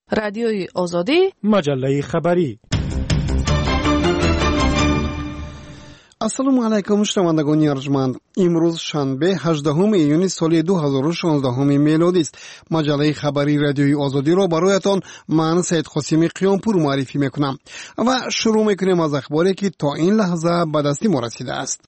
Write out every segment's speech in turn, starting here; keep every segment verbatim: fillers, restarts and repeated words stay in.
رادیوی آزادی، مجله خبری. السلام علیکم شنوندگان ارجمند. امروز شنبه هجدهم ایون سال دو هزار و شانزده میلادی است. مجله خبری رادیوی آزادی را برایتان من سید قاسمی قیامپور معرفی میکنم و شروع میکنیم از اخباری که تا این لحظه به دست ما رسیده است.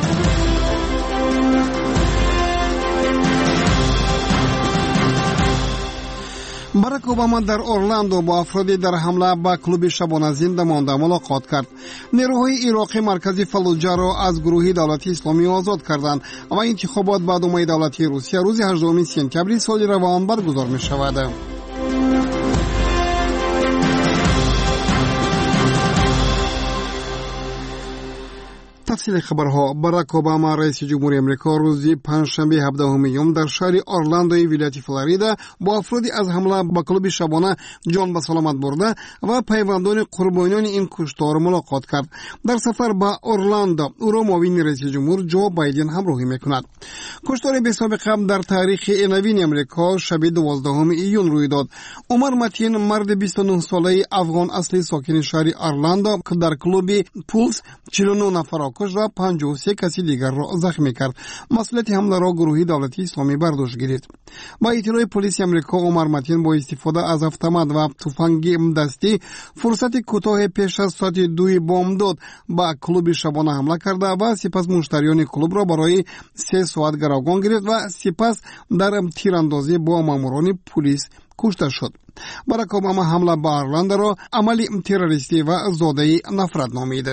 باراک اوباما در اورلاندو با افرادی در حمله به کلوب شبانه زنده مانده ملاقات کرد. نیروهای عراقی مرکزی فلوجه را از گروه دولت اسلامی آزاد کردند و انتخابات به دومای دولتی روسیه روز هجدهم سپتامبر سال روان برگزار می شود. تفصیل خبرها. باراک اوباما رئیس جمهوری امریکا روز پنجشنبه هفدهم یوم در شهر اورلاندوی ولایت فلوریدا با افرادی از حمله به کلوب شبانه جان به سلامت برده و پیوندان قربانیان این کشتار ملاقات کرد. در سفر به اورلاندو او را معاون رئیس جمهور جو بایدن همراهی میکند. کشتار بی‌سابقه در تاریخ نوین امریکا شب دوازدهم ایون روی داد. عمر متین مرد بیست و نه ساله افغان اصلی ساکن شهر اورلاندو که در کلوب پولس چهل و نه نفر کش و پنجاه و سه کسی دیگر را زخمی کرد. مسئولیت حمله را گروه دولتی اسلامی بر دوش گرفت. با اطلاع پلیس امریکا عمر متین با استفاده از اتومات و تفنگ دستی فرصت کوتاه پیش از ساعت دو بامداد با کلوب شبانه حمله کرده و سپس مشتریان کلوب را برای سه ساعت گروگان گرفت و سپس در تیراندازی با ماموران پلیس کشته شد. باراک اوباما حمله به اورلاندو را عملی تروریستی و زاده نفرت نامید.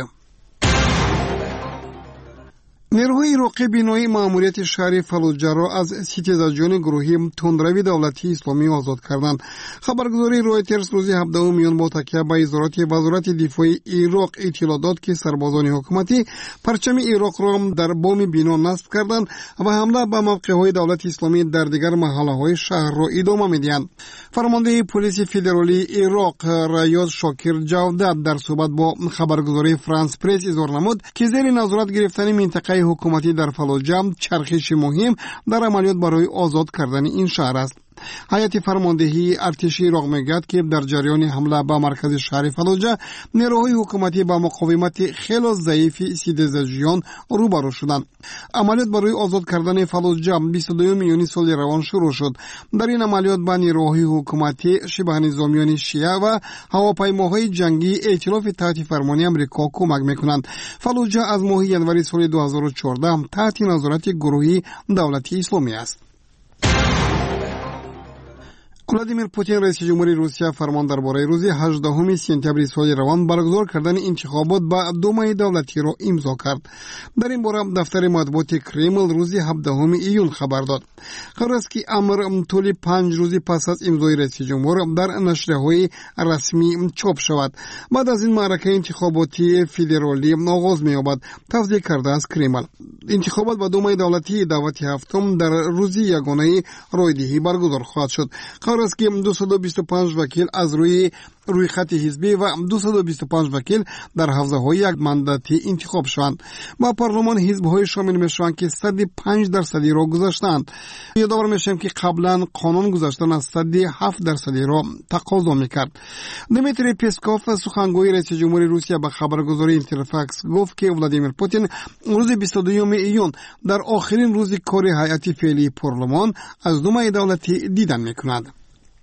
نیروهای عراقی بینایی ماموریت شهر فلوجه را از ستیزجویان گروهی تندروی دولتی اسلامی آزاد کردند. خبرگزاری رویترز روز هفدهم میان با تکیه به اظهارات وزارت دفاع عراق اطلاع داد که سربازان حکومتی پرچم عراق را در بام بنا نصب کردند و حمله به موقع‌های دولت اسلامی در دیگر محله‌های شهر را ادامه می‌دهند. فرمانده پلیس فدرالی عراق ریاض شاکر جودت در صحبت با خبرگزاری فرانس پرس اظهار نمود که زیر نظارت گرفتن منطقه حکومتی در فلوجه چرخش مهم در عملیات برای آزاد کردن این شهر است. هیئت فرماندهی ارتش عراق میگوید که در جریان حمله به مرکز شهر فلوجه نیروهای حکومتی با مقاومت خیلی ضعیف سیدزجیان روبرو شدند. عملیات برای آزاد کردن فلوجه بیست و دوم یونی سال روان شروع شد. در این عملیات به نیروهای حکومتی شبه نظامیان شیعه و هواپیماهای جنگی ائتلاف تحت فرمانی امریکا کمک میکنند. فلوجه از ماه ژانویه سال دو هزار و چهارده تحت نظارت گروهی دولتی اسلامی است. ولادیمیر پوتین رئیس جمهوری روسیه فرمان درباره روز هجدهم سپتامبر سال روان برگزار کردن انتخابات به دومای دولتی را امضا کرد. در این باره دفتر مطبوعات کرمل روز هفدهم ایون خبر داد. قرار است که امر طول پنج روز پس از امضای رئیس جمهور در نشریه‌های رسمی چاپ شود. بعد از این معرکه انتخاباتی فدرالی آغاز می‌یابد. توضیح کرده از کرمل انتخابات به دومای دولتی دعوت هفتم در روز یگانه رایدهی برگزار خواهد شد. قرار است که دویست و بیست و پنج وکیل از روی روی خط حزبی و دویست و بیست و پنج وکیل در حوزه‌های یک مانداتی انتخاب شوند. با پارلمان حزب‌های شامل میشوند که صد و پنج درصدی را گذاشتند. یادآور میشیم که قبلا قانون گذاشتن از صد و هفت درصدی را تقاضا میکرد. دمیتری پسکوف سخنگوی رئیس جمهوری روسیه به خبرگزاری اینترفاکس گفت که ولادیمیر پوتین روز بیست و دوم ایون در آخرین روز کار هیئت فعلی پارلمان از دومای دولتی دیدن میکند.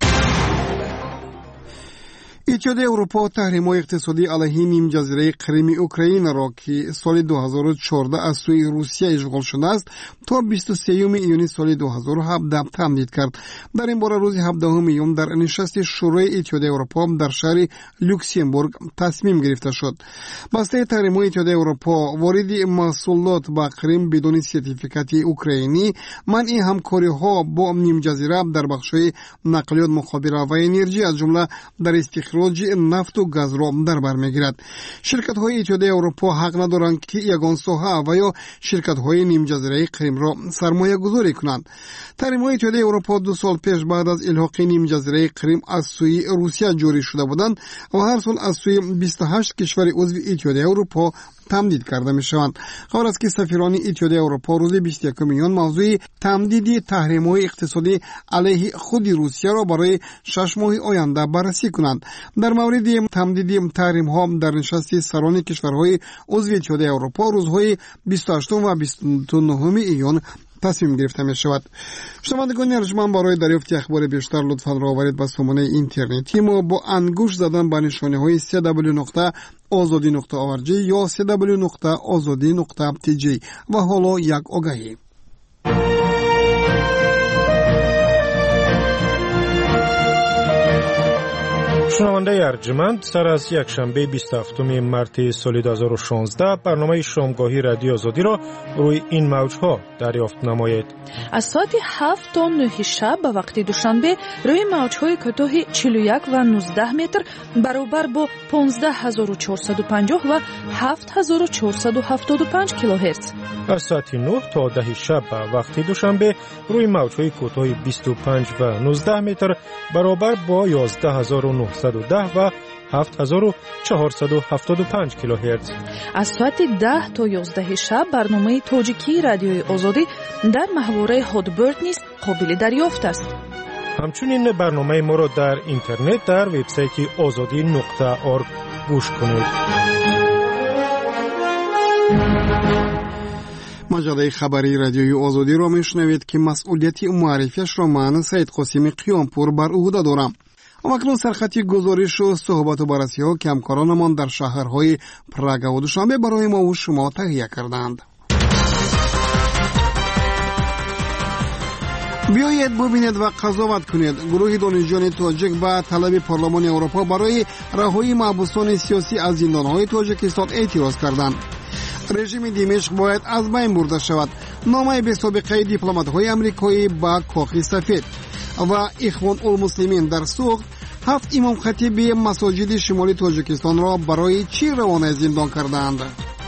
اتحادیه اروپا تحریم‌های اقتصادی علیه نیم جزیره کریم اوکراین را که سال دو هزار و چهارده از سوی روسیه اشغال شده است تا بیست و سوم ایون سال دو هزار و هفده تمدید کرد. در این باره روز هفدهم ایون در نشست شورای اتحادیه اروپا در شهر لوکسمبورگ تصمیم گرفته شد. بسته تحریم‌های اتحادیه اروپا وارد محصولات با کریم بدون سرتیفیکات اوکراینی، منع همکاری‌ها با نیم جزیره در بخش‌های نقلیات، مخابرات و انرژی از جمله در استخراج نفت و گاز را در بر میگیرد. شرکت های اتحادیه اروپا حق ندارند که یگان ساحه و یا شرکت های نیم جزیره کریم را سرمایه گذاری کنند. تحریم های اتحادیه اروپا دو سال پیش بعد از الحاق نیم جزیره کریم از سوی روسیه جاری شده بودند و هر سال از سوی بیست و هشت کشور عضو اتحادیه اروپا تمدید کرده می شوند. خبر است که سفیران اتحادیه اروپا روز بیست و یکم ژوئن موضوع تمدید تحریم‌های اقتصادی علیه خود روسیه را برای شش ماه آینده بررسی کنند. در مورد تمدید تحریم‌ها در نشست سران کشورهای عضو اتحادیه اروپا روزهای بیست و هشتم و بیست و نهم ژوئن تصمیم گرفته می شود. شنوندگان ارجمند، برای دریافت اخبار بیشتر لطفاً راهبرید به سامانه اینترنتی ما با انگشت زدن به نشانه‌های دبلیو دبلیو دبلیو نقطه آزادی نقطه اورگ یا دبلیو دبلیو دبلیو نقطه آزادی نقطه تی جی. و حالا یک آگهی. شنونده ارجمند، سر از یک شنبه بیست و هفتم مارس سال دو هزار و شانزده برنامه شامگاهی رادیو آزادی را روی این موجها دریافت نمایید. از ساعت هفت تا نه شب به وقت دوشنبه روی موجهای کوتاه چهل و یک و نوزده متر برابر با پانزده هزار و چهارصد و پنجاه و هفت هزار و چهارصد و هفتاد و پنج کیلوهرتز. از ساعت نه تا ده شب به وقت دوشنبه روی موجهای کوتاه بیست و پنج و نوزده متر برابر با یازده هزار و نهصد و ده و هفت هزار و چهارصد و هفتاد و پنج کیلوهرتز. از ساعت ده تا یازده شب برنامه تاجیکی رادیوی آزادی در محوره هادبرد نیز قابل دریافت است. همچنین برنامه ما را در اینترنت در وبسایت آزادی نقطه اورگ گوش کنید. مجله خبری رادیوی آزادی را میشنوید که مسئولیت معرفیش را من سید قاسم قیامپور بر عهده دارم. اکنون سرخطی گزارش و صحبت و بررسی ها که همکارانمان در شهرهای پراگ و دوشنبه برای ما و شما تهیه کردند. بیایید ببینید و قضاوت کنید. گروه دانشجویان تاجیک به طلب پارلمان اروپا برای رهایی محبوسان سیاسی از زندانهای تاجیکستان اعتراض کردند. رژیم دمشق باید از بین برده شود. نامه به سابقه دیپلمات‌های آمریکایی با کاخ سفید. و اخوان المسلمین در سوخت هفت امام خطیب مساجد شمالی تاجیکستان را برای چی روانه زندان کردند؟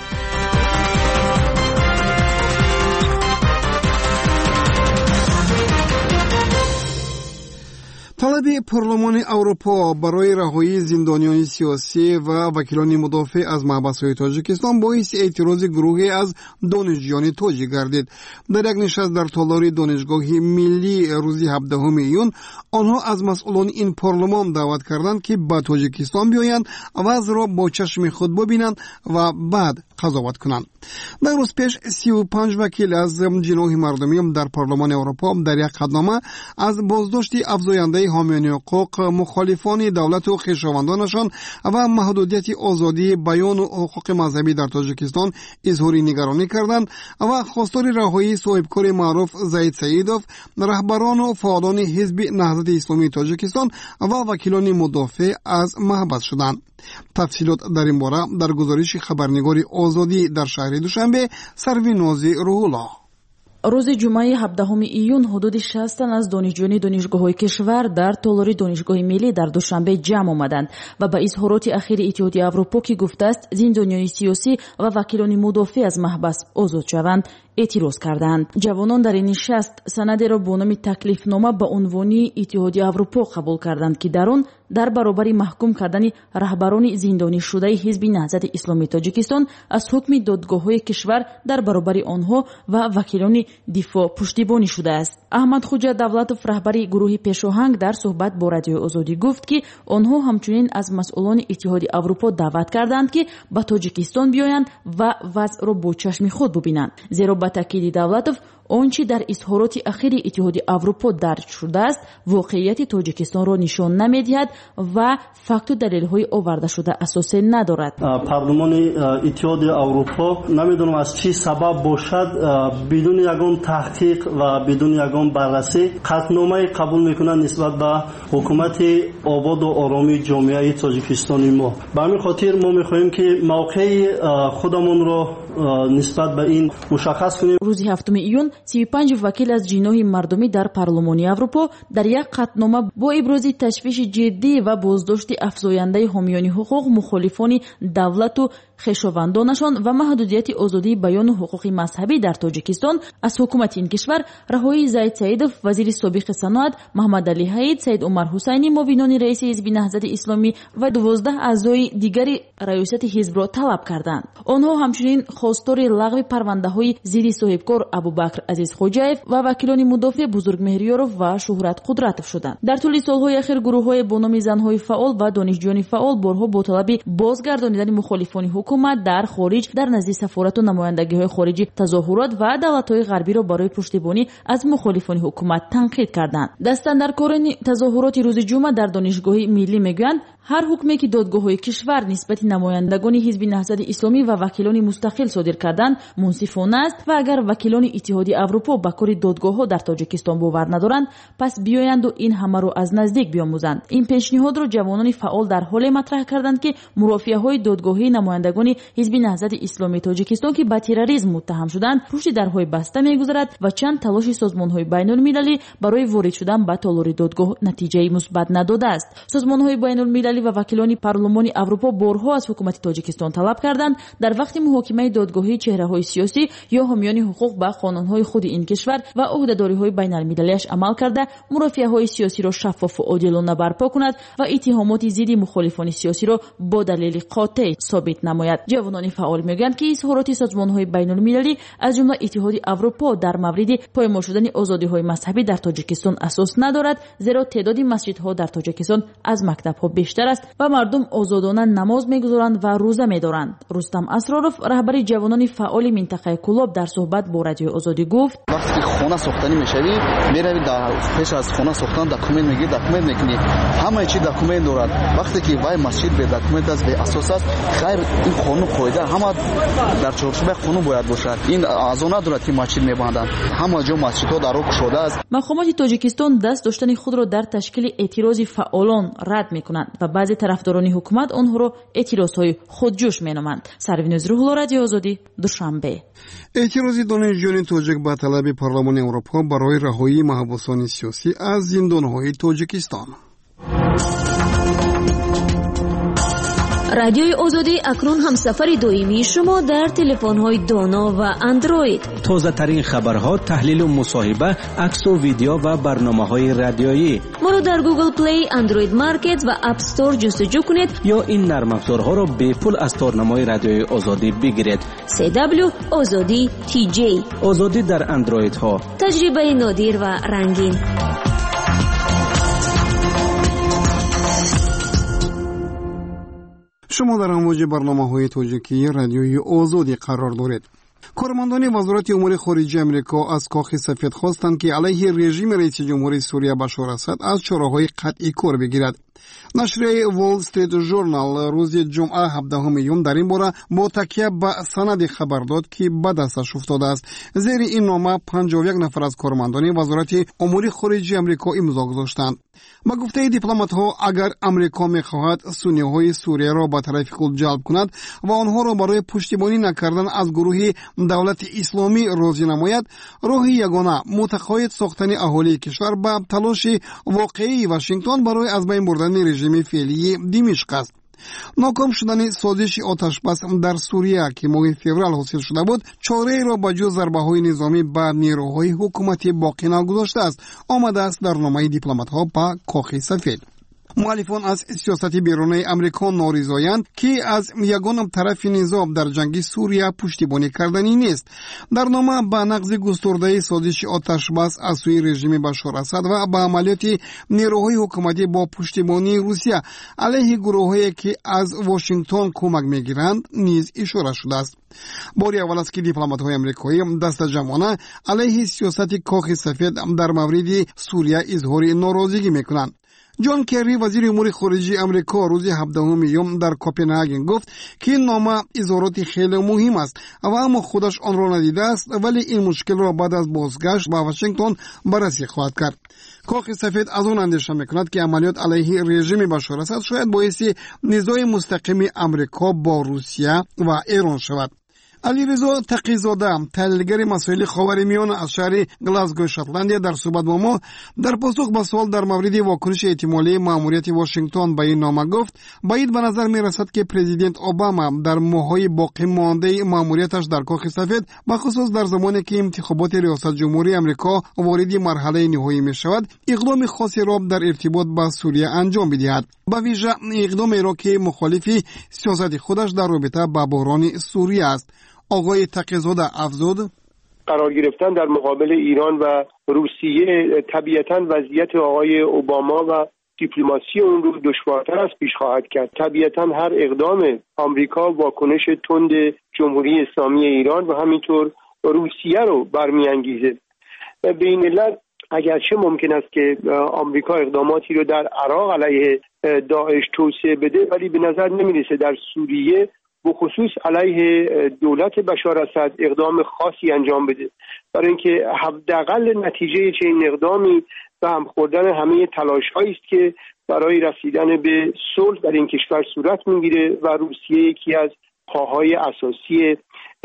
طلب پارلمان اروپا برای رهایی زندانیان سیاسی و وکیلان مدافع از محبس‌های تاجیکستان باعث اعتراض گروهی از دانشجویان تاجیک گردید. در یک نشست در تالار دانشگاه ملی روز هفدهم ژوئن آنها از مسئولان این پارلمان دعوت کردند که به تاجیکستان بیایند و وضع را با چشم خود ببینند و بعد قضاوت کنند. در روز پیش سی و پنج وکیل از جناح مردمی در پارلمان اروپا در یک خطنامه از بازداشت افزاینده حامیان حقوق مخالفان دولت و خویشاوندانشان و محدودیت آزادی بیان و حقوق مذهبی در تاجیکستان اظهار نگرانی کردند و خواستار رهایی صاحبکار معروف زید سعیدوف، رهبران و فعالان حزب نهضت اسلامی تاجیکستان و وکیلان مدافع از محبس شدند. تفصیلات در این باره در گزارش خبرنگار آزادی در شهر دوشنبه سرویناز روح الله. روز جمعه هفدهم ژوئن حدود شصت تن از دانشجویان دانشگاه‌های کشور در تالار دانشگاه ملی در دوشنبه جمع آمدند و با اظهارات اخیر اتحادیه اروپا که گفته است زندانیان سیاسی و وکیلان مدافع از محبس آزاد شوند اعتراض کردند. جوانان در این نشست سند را با نام تکلیفنامه به عنوان اتحادیه اروپا قبول کردند که در آن در برابر محکوم کردن رهبران زندانی شده حزب نهضت اسلامی تاجیکستان از حکم دادگاه‌های کشور در برابر آنها و وکیلان دفاع پشتیبانی شده است. احمد خوجا دولتوف رهبر گروه پیشاهنگ در صحبت با رادیو آزادی گفت که آنها همچنین از مسئولان اتحادیه اروپا دعوت کردند که به تاجیکستان بیایند و وضع را با چشم خود ببینند. زیرا با تاکید دولتوف آنچه در اظهارات اخیر اتحادیه اروپا درج شده است واقعیت تاجیکستان را نشان نمی‌دهد و فکت و دلیل‌های آورده شده اساس ندارد. پارلمان اتحادیه اروپا نمیدونم از چه سبب باشد بدون یگان تحقیق و بدون یگان بررسی قطعنامه قبول میکنند نسبت به حکومت آباد و آرامی جامعه تاجیکستانی ما. به همین خاطر ما می‌خواهیم که موقع خودمون را نسبت به این مشخص کنیم. روز هفتم ژوئن سی و پنج وکیل از جناح مردمی در پارلمان اروپا در یک قطعنامه با ابراز تشویش جدی و بازداشت افزاینده حامیان حقوق مخالفان دولت و хешовандонашон ва маҳдудияти озодии баёну ҳуқуқи мазҳабӣ дар тоҷикистон аз ҳукумати ин кишвар раҳоии Заид Саидов, вазири собиқи саноат Маҳмадалӣ Ҳаид, Саид Умар Ҳусайнӣ, муовинони раиси ҳизби наҳзати исломӣ ва дувоздаҳ аъзои дигари раёсати ҳизбро талаб карданд. онҳо ҳамчунин хостори лағви парвандаҳои зидди соҳибкор Абубакр Азизхоҷаев ва вакилони мудофиъ Бузургмеҳриёров ва Шуҳрат Қудратов шуданд. дар тӯли солҳои ахир гурӯҳҳои бо номи занҳои фаъол ва донишҷӯёни фаъол борҳо бо талаби бозгардонидани мухолифони ҳукумат дар хориҷ дар назди сафорату намояндагиҳои хориҷӣ тазоҳурот ва давлатҳои ғарбиро барои пуштибонӣ аз мухолифони ҳукумат танқид карданд. Дастандаркорони тазоҳуроти рӯзи ҷумъа дар донишгоҳи миллӣ мегӯянд, ҳар ҳукме ки додгоҳҳои кишвар нисбати намояндагони ҳизби наҳзати исломӣ ва вакилони мустақил содир карданд мунсифона аст ва агар вакилони иттиҳоди Аврупо ба кори додгоҳҳо дар Тоҷикистон бовар надоранд, пас биёянду ин ҳамаро аз наздик биомӯзанд. ин пешниҳодро ҷавонони фаъол дар ҳоле матраҳ карданд ки мурофиаҳои додгоҳии намояндагони ҳизби наҳзати исломии Тоҷикистон ки ба терроризм муттаҳам шуданд пушти дарҳои баста мегузарад ва чанд талоши созмонҳои байнулмилалӣ барои ворид шудан ба толори додгоҳ натиҷаи мусбат надодааст. созмонҳои байнулмилалӣ ва вакилони парлумони Аврупо борҳо аз ҳукумати Тоҷикистон талаб карданд дар вақти муҳокимаи додгоҳии чеҳраҳои сиёсӣ ё ҳомиёни ҳуқуқ ба қонунҳои худи ин кишвар ва ӯҳдадориҳои байналмилалиаш амал карда мурофиаҳои сиёсиро шаффофу одилона барпо кунад ва иттиҳомоти зидди мухолифони сиёсиро бо далели қотеъ собит намояд. ҷавонони фаъол мегӯянд ки изҳороти созмонҳои байнулмилалӣ аз ҷумла иттиҳоди Аврупо дар мавриди поймол шудани озодиҳои мазҳабӣ дар Тоҷикистон асос надорад, зеро теъдоди масҷидҳо дар Тоҷикистон аз мактабҳо бештар аст ва мардум озодона намоз мегузоранд ва рӯза медоранд. Рустам Асроров, раҳбари ҷавонони фаъоли минтақаи Кӯлоб, дар суҳбат бо Радиои Озодӣ гуфт: вақте ки хона сохтанӣ мешавӣ, меравӣ дар пеш аз хона сохтан документ мегирӣ, документ мекунӣ, ҳамаи чӣ документ дорад. вақте ки вай масҷид бе документ аст, бе асос аст, хайр ин қонун қоида ҳама дар чорчӯбаи қонун бояд бошад. ин азо надорад ки масҷид мебанданд. ҳама ҷо масҷидҳо даро кушода аст. мақомоти Тоҷикистон даст доштани худро дар ташкили эътирози фаъолон рад мекунанд ва баъзе тарафдорони ҳукумат онҳоро эътирозҳои худҷӯш меноманд. Сарвинуз Рӯҳулло, Радиои Озодӣ, Душанбе. эътирози донишҷӯёни тоҷик ба талаби парлумони Аврупо барои раҳоии маҳбусони сиёсӣ аз зиндонҳои Тоҷикистон. радиои Озодӣ акнун ҳамсафари доимии шумо дар телефонҳои доно ва андроид. тозатарин хабарҳо, таҳлилу мусоҳиба, аксу видео ва барномаҳои радиоӣ. моро дар Google Play, Android Market ва App Store ҷустуҷӯ кунед ё ин нармафзорҳоро бепул аз торнамои радиои Озодӣ бигиред. си дабл ю Озодӣ ти ҷей. Озодӣ дар андроидҳо. таҷрибаи нодир ва рангин. шумо дар амвоҷи барномаҳои тоҷикии радиои Озодӣ қарор доред. کارمندان وزارت امور خارجه امریکا از کاخ سفید خواستند که علیه رژیم رئیس جمهوری سوریه بشار اسد از چاره‌های قطعی کار بگیرد. نشریه وال استریت ژورنال روز جمعه هفدهم یوم در این باره با تکیه به سند خبر داد که به دستش افتاده است. زیر این نامه پنجاه و یک نفر از کارمندان وزارت امور خارجه امریکا امضا گذاشتند. با گفته دیپلمات‌ها اگر امریکا می‌خواهد سنی‌های سوریه را به طرف خود جلب کند و آنها را برای پشتیبانی نکردن از گروه دولت اسلامی راضی نماید، راه یگانه متقاعد ساختن اهالی کشور به تلاش واقعی واشنگتن برای از بین بردن رژیم فعلی دمشق است. ناکام شدن سازش آتشبس در سوریه که ماه فوریه حاصل شده بود، چاره را به جز ضربه‌های نظامی به نیروهای حکومتی باقی نگذاشته است، آمده است در نامه دیپلمات‌ها به کاخ سفید. مخالفان از سیاست بیرونی امریکا نارضایند که از یگان طرف نزاع در جنگ سوریه پشتیبانی کردنی نیست. در نامه به نقض گسترده سازش آتشبس از سوی رژیم بشار اسد و به عملیات نیروهای حکومتی با پشتیبانی روسیه علیه گروهایی که از واشنگتن کمک میگیرند نیز اشاره شده است. باری اول است که دیپلمات‌های آمریکایی دست جمعانه علیه سیاست کاخ سفید در مورد سوریه اظهار ناراضگی میکنند. جان کری وزیر امور خارجه امریکا روز هفدهم یوم در کوپنهاگن گفت که این نامه اظهارات خیلی مهم است و اما خودش آن را ندیده است، ولی این مشکل را بعد از بازگشت به واشنگتن بررسی خواهد کرد. کاخ سفید از آن اندیشه میکند که عملیات علیه رژیم بشار اسد شاید باعث نزاع مستقیم امریکا با روسیه و ایران شود. علیرضا تقی‌زاده تحلیلگر مسائل خاورمیانه از شهر گلاسگو شاتلند در صحبت با ما در پاسخ به سوال در مورد واکنش احتمالی ماموریت واشنگتن به این نامه گفت باید به نظر می رسد که پرزیدنت اوباما در ماه‌های باقی مانده ماموریتش در کاخ سفید به خصوص در زمانی که انتخابات ریاست جمهوری آمریکا وارد مرحله نهایی می شود اقدام خاصی را در ارتباط با سوریه انجام بدهد، به ویژه اقدام را که مخالف سیاست خودش در رابطه با بحران سوریه است. آقای تقی‌زاده افزود قرار گرفتن در مقابل ایران و روسیه طبیعتاً وضعیت آقای اوباما و دیپلماسی اون رو دشوارتر از پیش خواهد کرد. طبیعتاً هر اقدام آمریکا واکنش تند جمهوری اسلامی ایران و همینطور روسیه رو برمی‌انگیزه. به این علت اگرچه ممکن است که آمریکا اقداماتی رو در عراق علیه داعش توسعه بده، ولی به نظر نمی‌رسه در سوریه بخصوص علیه دولت بشار اسد اقدام خاصی انجام بده، برای اینکه حداقل نتیجه چنین اقدامی به هم خوردن همه تلاش‌هایی است که برای رسیدن به صلح در این کشور صورت می‌گیره و روسیه یکی از پاهای اساسی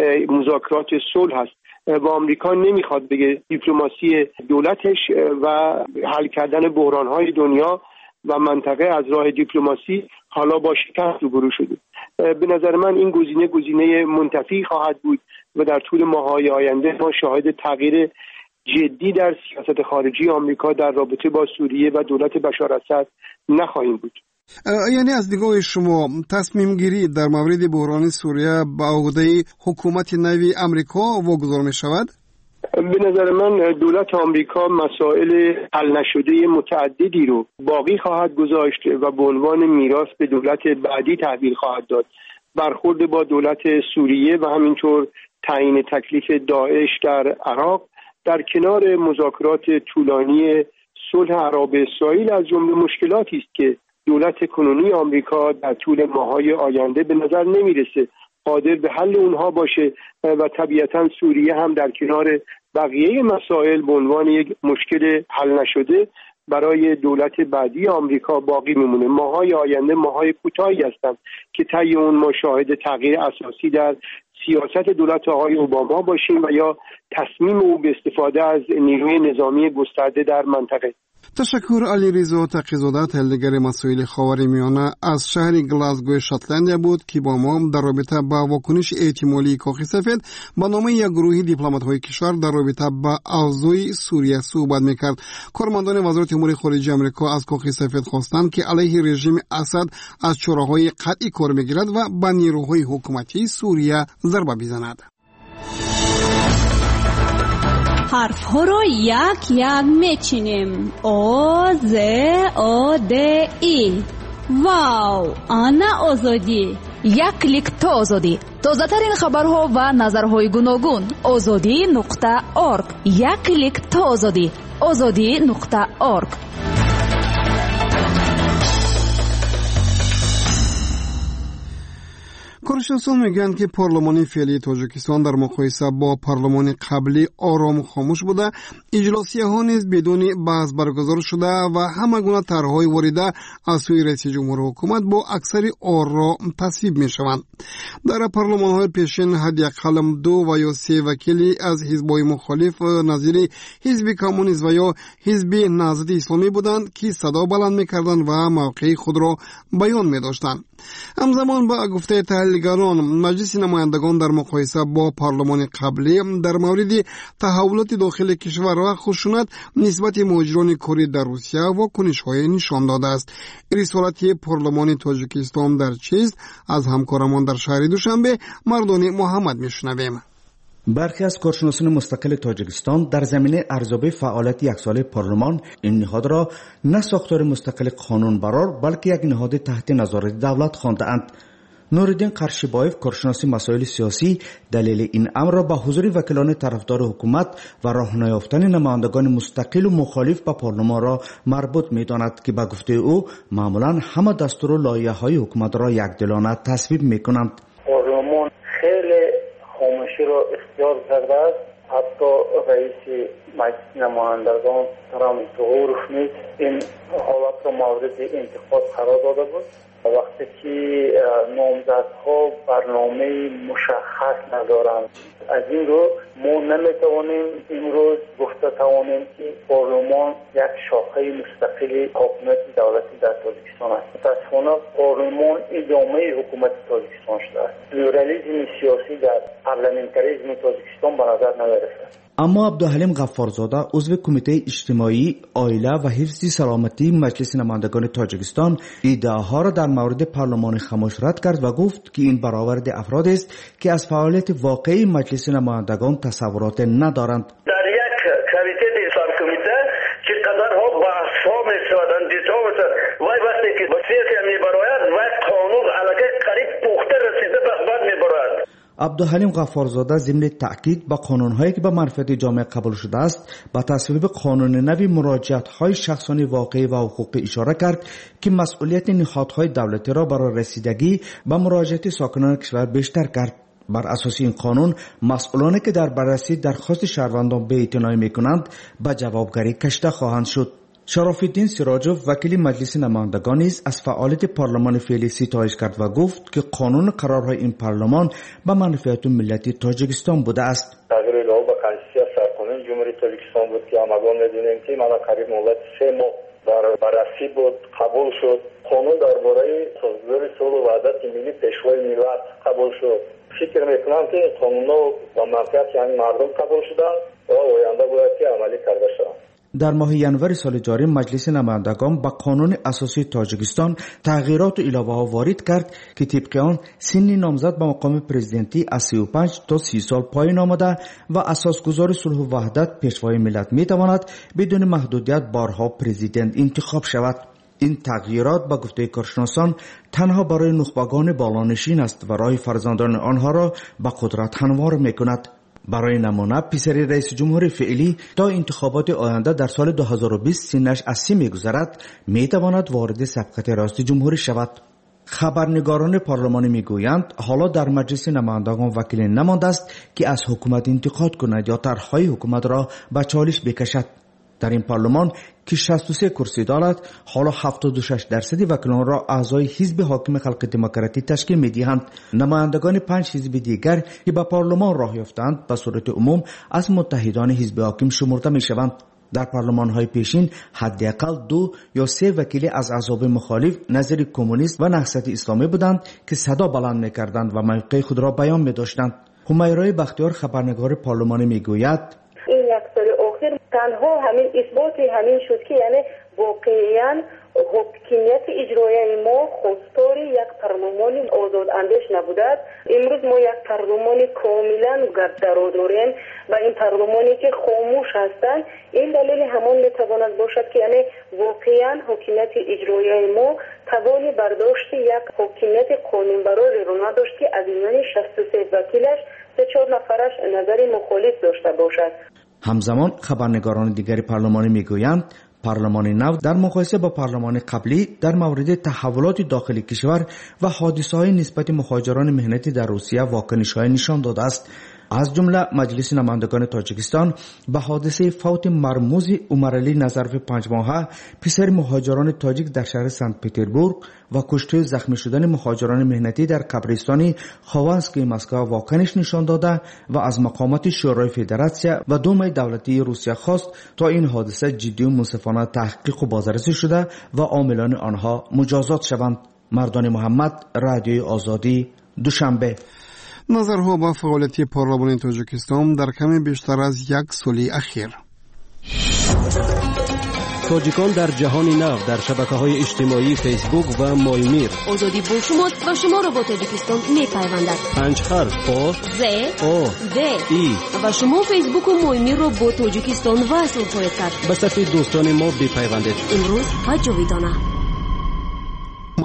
مذاکرات صلح است و آمریکا نمیخواد بگه دیپلماسی دولتش و حل کردن بحران‌های دنیا و منطقه از راه دیپلماسی حالا با شکست روبرو شده. به نظر من این گزینه گزینه منتفی خواهد بود و در طول ماه‌های آینده ما شاهد تغییر جدی در سیاست خارجی آمریکا در رابطه با سوریه و دولت بشار اسد نخواهیم بود. یعنی از دیدگاه شما تصمیم گیری در مورد بحران سوریه به عهده حکومت نوی آمریکا واگذار می شود؟ به نظر من دولت آمریکا مسائل حل نشده متعددی رو باقی خواهد گذاشت و به عنوان میراث به دولت بعدی تحویل خواهد داد. برخورد با دولت سوریه و همینطور تعیین تکلیف داعش در عراق در کنار مذاکرات طولانی صلح عرب اسرائیل از جمله مشکلاتی است که دولت کنونی آمریکا در طول ماه‌های آینده به نظر نمیرسه قادر به حل اونها باشه و طبیعتاً سوریه هم در کنار بقیه مسائل به عنوان یک مشکل حل نشده برای دولت بعدی آمریکا باقی میمونه. ماه‌های آینده ماه‌های کوتاهی هستند که طی اون ما شاهد تغییر اساسی در سیاست دولت آقای اوباما باشیم و یا تصمیم او به استفاده از نیروی نظامی گسترده در منطقه. تشکر. علیرضا تقی‌زاده تحلیلگر مسائل خاورمیانه از شهر گلاسگو شاتلند بود که با ما در رابطه با واکنش احتمالی کاخ سفید با نام یک گروه دیپلمات‌های کشور در رابطه با اوضاع سوریه صحبت می‌کرد. کارمندان وزارت امور خارجه آمریکا از کاخ سفید خواستند که علیه رژیم اسد از چراهای قطعی کار می‌گیرد و به نیروهای حکومتی سوریه ضربه بزند. حرف ها رو یک یک میچینیم. او ز او د ای. واو، آنا آزادی. یک کلیک تا آزادی. تازه ترین خبرها و نظرهای گوناگون. آزادی نقطه اورگ. یک کلیک تا آزادی. آزادی نقطه اورگ. کارشناسان میگن که پارلمان فعلی تاجیکستان در مقایسه با پارلمان قبلی آرام و خاموش بوده. اجلاسی ها نیز بدون بحث برگزار شده و همه گونه طرحهای وارده از سوی رئیس جمهور حکومت با اکثر آرا تصویب می شوند. در پارلمان های پیشین حداقل دو و یا سه وکیلی از حزب‌های مخالف نظیر حزب کمونیست و یا حزب نهضت اسلامی بودند که صدا بلند میکردند و موقع خود را بیان می داشتند. همزمان با گفته تحلیلگران مجلس نمایندگان در مقایسه با پارلمان قبلی در مورد تحولات داخل کشور و خشونت نسبت مهاجران کردی در روسیه واکنش‌های نشان داده است. رسالت پارلمان تاجیکستان در چیست از همکارمان در شهر دوشنبه مردان محمد میشنویم. برخی از کارشناسان مستقل تاجیکستان در زمینه ارزیابی فعالیت یک ساله پارلمان این نهاد را نه ساختار مستقل قانون برار بلکه یک نهاد تحت نظارت دولت خوانده‌اند. نورالدین قرشیبایف کارشناس مسائل سیاسی دلیل این امر را به حضور وکیلان طرفدار حکومت و راه نیافتن نمایندگان مستقل و مخالف به پارلمان را مربوط می‌داند که به گفته او معمولا همه دستور و لایحه‌های حکومت را یکدلانه تصویب می‌کنند. پارلمان خیلی خاموشی را اختیار کرده است. حتی رئیس مجلس نمایندگان طرح ظهور کنید این حالت را مورد انتقاد قرار داده بود. وقتی که نامزدها برنامه مشخص ندارند، از این رو ما نمیتوانیم امروز گفته توانیم که پارلمان یک شاخه مستقل حکومت دولتی در تاجیکستان است. متاسفانه پارلمان ادامه حکومت تاجیکستان شده است. پلورالیسم سیاسی در پارلمانتاریسم تاجیکستان به نظر نمیرسد. اما عبدالحلیم غفارزاده عضو کمیته اجتماعی، عائله و حفظ سلامتی مجلس نمایندگان تاجیکستان ادعاها را در مورد پارلمان خاموش رد کرد و گفت که این برآورد افرادی است که از فعالیت واقعی مجلس نمایندگان تصورات ندارند. در یک کمیته ساب کمیته که قدرها بحث‌ها می‌شدند دیتا می‌شد وای وقتی که بسیاری می‌براید و قانون علاقه قریب پخته رسیده به بعد می‌براید. عبدالحلیم غفارزاده ضمن تأکید به قانون‌هایی که به منفعت جامعه قبول شده است به تصویب قانون نوی مراجعت‌های شخصانی واقعی و حقوقی اشاره کرد که مسئولیت نهادهای دولتی را برای رسیدگی به مراجعت ساکنان کشور بیشتر کرد. بر اساس این قانون مسئولانی که در بررسی درخواست شهروندان بی‌اعتنایی می‌کنند به جوابگری کشیده خواهند شد. شراف‌الدین سراجوف وکیل مجلس نمایندگان نیز از فعالیت پارلمان فعلی ستایش کرد و گفت که قانون قرارهای این پارلمان به منفعت ملت تاجیکستان بوده است. تغییر لایحه به کنستیتوسیون سرقانون جمهوری تاجیکستان بود که همگان می‌دونیم که من قریب مدت سه ماه در بررسی بود قبول شد. قانون درباره سازگاری صلح و وحدت ملی پیشوای ملت قبول شد. فکر می‌کنم که قانون‌ها به منفعت یعنی مردم قبول شدند و آینده باید که عملی کرده شود. در ماه ژانویه سال جاری مجلس نمایندگان به قانون اساسی تاجیکستان تغییرات و علاوه‌ها وارد کرد که طبق آن سن نامزد به مقام پرزیدنتی از سی و پنج تا سی سال پایین آمده و اساسگزار صلح و وحدت پیشوای ملت می‌تواند بدون محدودیت بارها پرزیدنت انتخاب شود. این تغییرات با گفته کارشناسان تنها برای نخبگان بالانشین است و راه فرزندان آنها را به قدرت هموار می‌کند. برای نمونه پسر رئیس جمهور فعلی تا انتخابات آینده در سال دو هزار و بیست سنش از سی می‌گذرد می‌تواند وارد سبقت راست جمهوری شود. خبرنگاران پارلمانی میگویند حالا در مجلس نمایندگان وکیل نمانده است که از حکومت انتقاد کند یا طرح‌های حکومت را به چالش بکشد. در این پارلمان که شصت و سه کرسی دارد حالا هفتاد و شش درصد وکیلان را اعضای حزب حاکم خلق دموکراتی تشکیل می‌دهند. نمایندگان پنج حزب دیگر که به پارلمان راه یافتند به صورت عموم از متحدان حزب حاکم شمرده می‌شوند. در پارلمان‌های پیشین حداقل دو یا سه وکیل از احزاب مخالف نظیر کمونیست و نهضت اسلامی بودند که صدا بلند می‌کردند و موقع خود را بیان می‌داشتند. همیرا بختیار خبرنگار پارلمانی میگوید این یک سال آخر تنها همین اثبات همین شد که یعنی واقعاً حکومت اجرایی ما خواستار یک پارلمان آزاد اندیش نبوده است. امروز ما یک پارلمان کاملا گردرو داریم و این پارلمانی که خاموش هستند. این دلیل همان میتواند باشد که یعنی واقعاً حکومت اجرایی ما توان برداشت یک حکومت قانونبرار رو نداشت که از میان شصت و سه وکیلش سه چهار نفرش نظر مخالف داشته باشد. همزمان خبرنگاران دیگر پارلمانی میگویند پارلمان نو در مقایسه با پارلمان قبلی در مورد تحولات داخلی کشور و حادثه‌های نسبت مهاجران مهنتی در روسیه واکنش‌های نشان داده است. از جمله مجلس نمایندگان تاجیکستان به حادثه فوت مرموز عمرعلی نظرف پنج ماهه پسر مهاجران تاجیک در شهر سنت پترزبورگ و کشته و زخمی شدن مهاجران مهنتی در قبرستان خوانسکی مسکو واکنش نشان داده و از مقامات شورای فدراسیون و دومای دولتی روسیه خواست تا این حادثه جدی و منصفانه تحقیق و بازرسی شده و عاملان آنها مجازات شوند. مردان محمد، رادیوی آزادی، دوشنبه. نظرها با فعالیت پارلمان تاجیکستان در کمی بیشتر از یک سال اخیر. تاجیکان در جهان نو در شبکه‌های اجتماعی فیسبوک و مایمیر. آزادی با شماست و شما را با تاجیکستان می‌پیوندد. پنج حرف آ ز آ د ای و شما فیسبوک و مایمیر را با تاجیکستان وصل خواهید کرد. به صفحه دوستان ما بپیوندید. امروز و جاویدانه.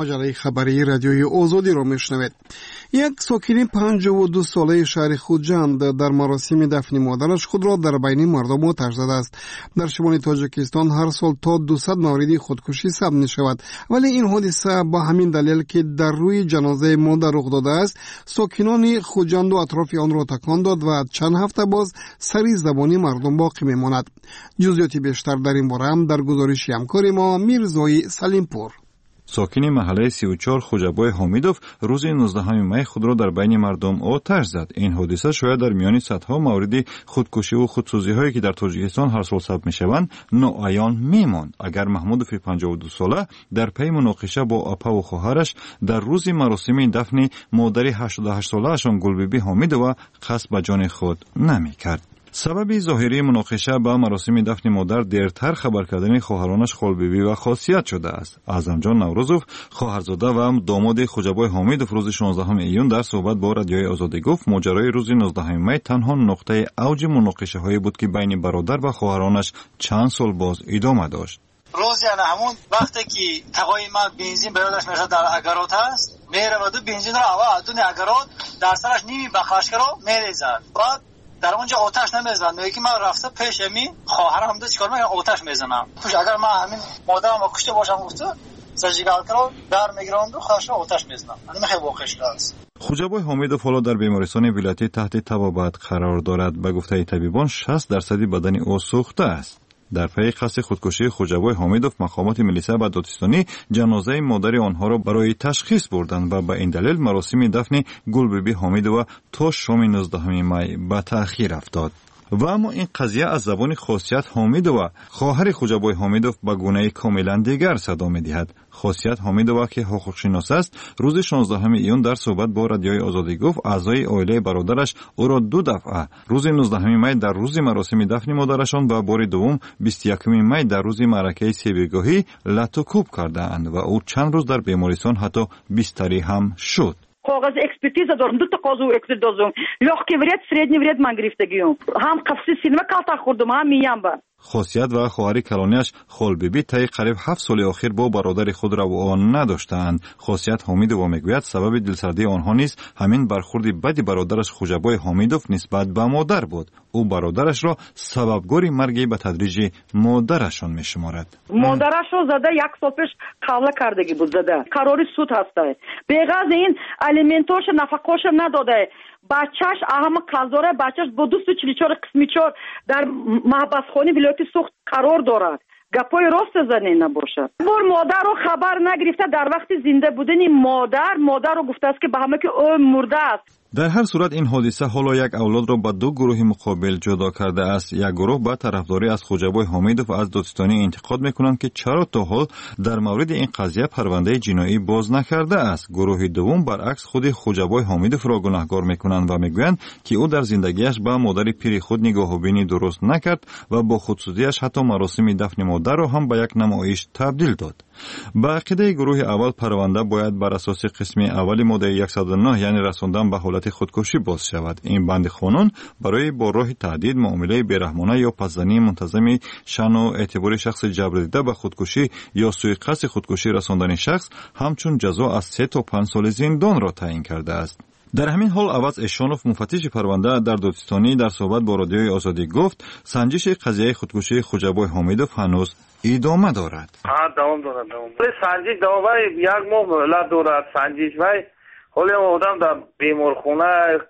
ماجرای خبری رادیوی آزادی را میشنوید. یک ساکن پنجاه و دو ساله شهر خوجند در مراسم دفن مادرش خود را در بین مردم آتش زده است. در شمال تاجیکستان هر سال تا دویست مورد خودکشی ثبت می شود، ولی این حادثه با همین دلیل که در روی جنازه مادر رخ داده است، ساکنان خوجند و اطراف آن را تکان داد و چند هفته باز سری زبانی مردم باقی می ماند. جزئیات بیشتر در این باره هم در گزارش همکار ما میرزای سلیمپور. ساکن محله سی و چهار خوجابای حمیدوف روز نوزدهم می خود را در بین مردم آتش زد. این حادثه شاید در میان صدها مورد خودکشی و خودسوزی هایی که در تاجیکستان هر سال ثبت می شوند ناعیان می ماند. اگر محمودوف پنجاه و دو ساله در پی مناقشه با اپا و خواهرش در روز مراسم دفن مادر هشتاد و هشت ساله اشان گلبیبی حمیدووا قصد به جان خود نمی کرد. سبب ظاهری مناقشه با مراسم دفن مادر دیرتر خبر کردن خواهرانش خالبیبی و خاصیت شده است. اعظمجان نوروزوف خواهرزاده و داماد خوجابای حمیدوف روز شانزدهم ایون در صحبت با رادیوی آزادی گفت ماجرای روز نوزدهم می تنها نقطه اوج مناقشه هایی بود که بین برادر و خواهرانش چند سال باز ادامه داشت. روز یعنی همون وقتی که تقای من بنزین برادرش میشه در اگرات هست میره و دو بنزین را اول ادون اگرات در سرش نیمی بخشکرو میریزد. بعد در اونجا آتش نمیزنم. یکی من رفته پیش می خواهرم ده چیکار میکنم آتش میزنم. توش اگر من همین مادرم رو کشته باشم گفته سرجیگال کرو در میگیرم و خواهرش رو آتش میزنم. این خیلی واقعش است. خوجابای حمیدوف حالا در بیمارستان ولایتی تحت طبابت قرار دارد. به گفته طبیبان شصت درصد بدن او سوخته است. در پی قصد خودکشی خوجابای حمیدوف مقامات ملیسا و دادستانی جنازه مادر آنها را برای تشخیص بردند و به این دلیل مراسم دفن گلبیبی حمیدووا تا شام نوزدهم می به تأخیر افتاد. و اما این قضیه از زبان خاصیت حمیدووا خواهر خوجابای حمیدوف به گونه کاملا دیگر صدا می‌دهد. خاصیت حمیدووا که حقوق‌شناس است روز شانزدهم ایون در صحبت با رادیوی آزادی گفت اعضای عائله برادرش او را دو دفعه روز نوزدهم می در روز مراسم دفن مادرشان و بار دوم بیست و یکم می در روز معرکه سیبگاهی لطو کوب کردند و او چند روز در بیمارستان حتی بیستری هم شد. کاغذ اکسپرتیزا دارم دو تا کاغذ اکسپرتیزا دارم لحظه ورد سریدنی ورد من گرفتگیم هم قفص سینما کالتا خوردم هم میام با خاصیت و خواهر کلانیش خالبیبی طی قریب هفت سال اخیر با برادر خود روابط نداشتند. خاصیت حمیدووا میگوید سبب دلسردی آنها نیز همین برخورد بد برادرش خوجابای حمیدوف نسبت به مادر بود. او برادرش را سببگار مرگ به تدریج مادرشان میشمارد. مادرش رو زده یک سال پیش قبول کردگی بود زده. قراری سود هسته. بغض این الیمنتاش نفقاش نداده. بچهش اهم قلداره بچهش با دوست و چلی چار قسمی چار در محبسخانه ولایتی سوخت قرار دارد. گپای راست زنی نباشه. بار مادر رو خبر نگرفته در وقت زنده بودنی مادر مادر رو گفته است که به همه که او مرده است. در هر صورت این حادثه حالا یک اولاد را به دو گروه مقابل جدا کرده است. یک گروه به طرفداری از خوجابای حمیدوف از دادستانی انتقاد میکنند که چرا تا حال در مورد این قضیه پرونده جنایی باز نکرده است. گروه دوم برعکس خود خوجابای حمیدوف را گناهکار میکنند و میگویند که او در زندگیش به مادر پیر خود نگاه و بینی درست نکرد و با خودسوزیش حتی مراسم دفن مادر را هم به یک نمایش تبدیل داد. به عقیده گروه اول پرونده باید بر اساس قسم اول ماده صد و نه یعنی رساندن به حالت خودکشی باز شود. این بند قانون برای با راه تهدید، معامله بیرحمانه یا پس‌زنی منتظم شأن و اعتبار شخص جبر دیده به خودکشی یا سوء قصد خودکشی رساندن شخص همچون جزا از سه تا پنج سال زندان را تعیین کرده است. در همین حال عوض اشانوف مفتش پرونده در دادستانی در صحبت با رادیوی آزادی گفت سنجش قضیه خودکشی خوجابای حمیدوف هنوز ادامه دارد. ها دوام دارد دوام. سنجش دوام یک ماه مهلت دارد سنجش وای حالا آدم در بیمارخانه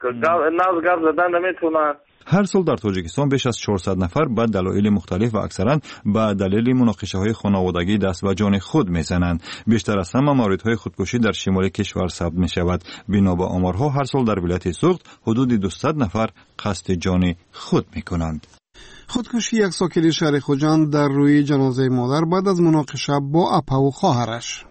نبض گپ زدن نمیتونه. هر سال در تاجیکستان بیش از چهارصد نفر به دلایل مختلف و اکثرا به دلیل مناقشه‌های خانوادگی دست به جان خود میزنند. بیشتر از همه موردهای خودکشی در شمال کشور ثبت می شود. بنا به آمارها هر سال در ولایت سوخت حدود دویست نفر قصد جان خود میکنند. خودکشی یک ساکن شهر خوجند در روی جنازه مادر بعد از مناقشه با اپا و خواهرش.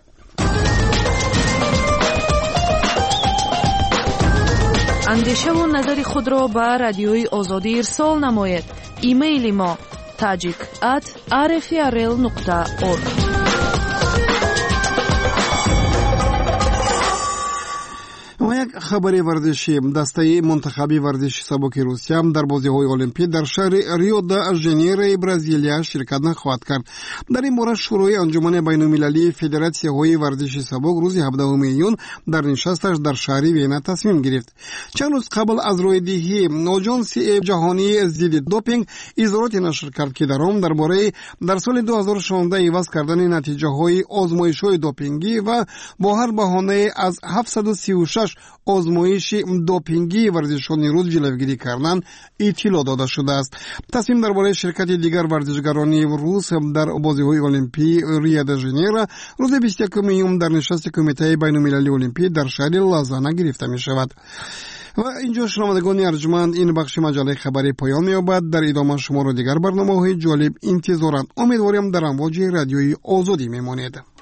اندیشه و نظر خود را به رادیوی آزادی ارسال نمایید. ایمیل ما تاجیک ات آر اف ار ال نقطه اورگ. و یک خبری ورزشی دسته منتخبی ورزشی سبک روسیه در بازی‌های المپیک در شهر ریو د ژانیرو برزیلیا شرکت نخواهد کرد. در این مورد شورای انجمن بین‌المللی فدراسی‌های ورزش سبک روز هفدهم ایون در نشستش در شهر وینا تصمیم گرفت. چند روز قبل از رویدهی آژانس جهانی ضد دوپینگ اظهاراتی نشر کرد که در آن درباره در سال دو هزار و شانزده عوض کردن نتیجه‌های آزمایش‌های دوپینگی و با هر بهانه از هفتصد و سی و شش آزمایش دوپینگی ورزشکاران روز جلوگیری کردن اطلاع داده شده است. تصمیم درباره شرکت دیگر ورزشکاران روس در بازی‌های المپیک ریو د ژانیرو روز بیست و یک ایون در نشست کمیته بین‌المللی المپیک در شهر لازانه گرفته می شود. و اینجا شنوندگان ارجمند این بخش مجله خبری پایان می‌یابد. در ادامه شما را دیگر برنامه‌های جالب انتظارند. امیدوارم در امواج رادیوی آزادی میمانید.